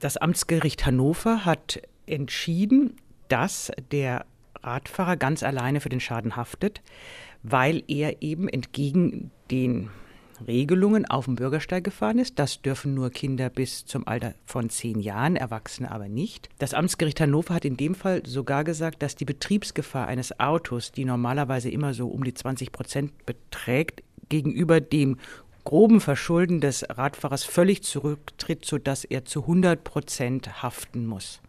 Das Amtsgericht Hannover hat entschieden, dass der Radfahrer ganz alleine für den Schaden haftet, weil er eben entgegen den Regelungen auf dem Bürgersteig gefahren ist. Das dürfen nur Kinder bis zum Alter von 10 Jahren, Erwachsene aber nicht. Das Amtsgericht Hannover hat in dem Fall sogar gesagt, dass die Betriebsgefahr eines Autos, die normalerweise immer so um die 20% beträgt, gegenüber dem groben Verschulden des Radfahrers völlig zurücktritt, sodass er zu 100% haften muss.